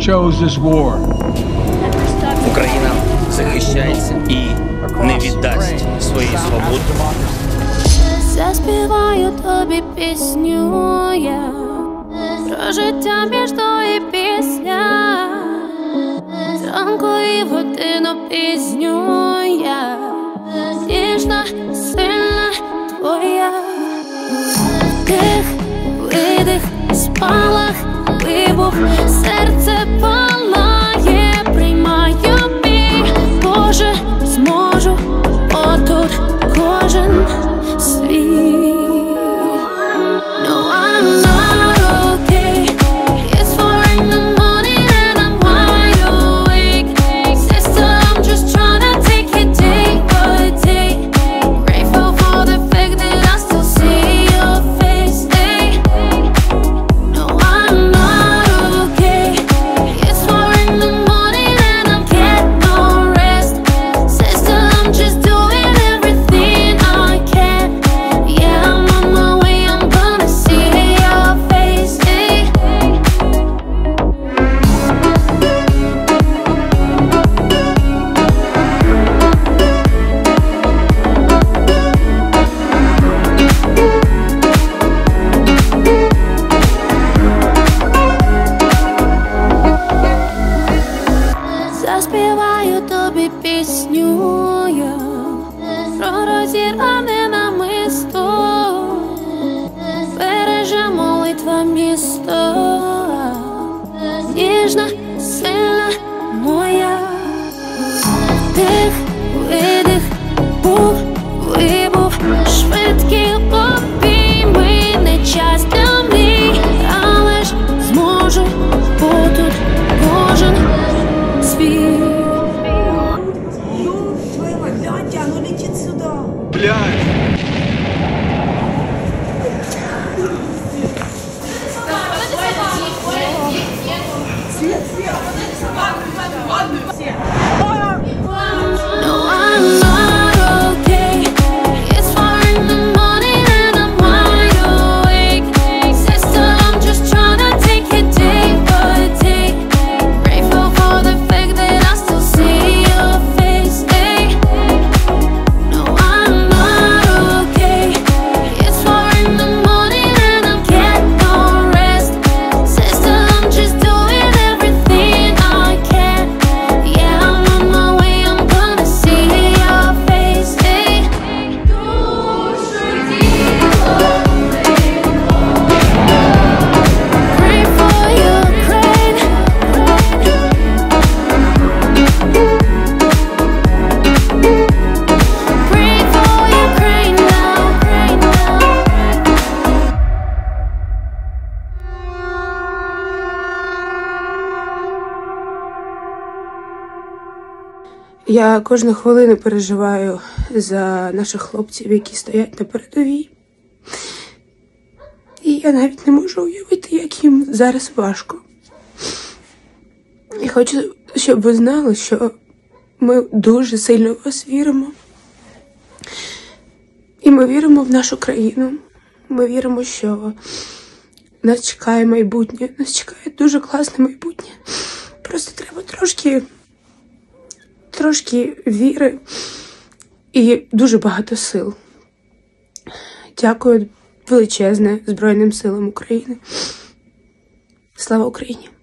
chose this war. Україна захищається і не віддасть свої свободи. Заспіваю тобі пісню я про життя між до і пісня, зранку і в годину пізню я, ніжна, сильна твоя. Вдих, видих, спалах, вибух, серце палає, приймаю бій, Боже, зможу, отут кожен свій. No, I'm not okay. It's 4 in the morning and I'm wide awake. Sister, I'm just trying to take it day by day. Grateful for the fact that I still see your face. Hey. No, I'm not okay. It's 4 in the morning and I'm getting no rest. Sister, I'm just doing everything I can. Yeah, I'm on my way, I'm gonna see your face. Hey. Заспіваю тобі пісню я про розірване намисто, береже молитва місто, ніжна, сильна моя. Вдих, видих, був, вибух, швидкі обійми, не час для мрій, але ж зможу бути кожен свій. Твоя мать, гляньте, оно летит сюда. Блядь! No, I'm not okay. It's 4 in the morning and I'm wide awake. Sister, I'm just trying to take it day by day. Grateful for the fact that I still see your face. Hey. No, I'm not okay. It's 4 in the morning and I'm getting no rest. Sister, I'm just doing everything I can. Yeah, I'm on my way, I'm gonna see your face. Hey. Pray for Ukraine. Pray for Ukraine now. Я кожну хвилину переживаю за наших хлопців, які стоять на передовій. І я навіть не можу уявити, як їм зараз важко. І хочу, щоб ви знали, що ми дуже сильно в вас віримо. І ми віримо в нашу країну. Ми віримо, що нас чекає майбутнє. Нас чекає дуже класне майбутнє. Просто треба трошки віри і дуже багато сил. Дякую величезне Збройним силам України. Слава Україні!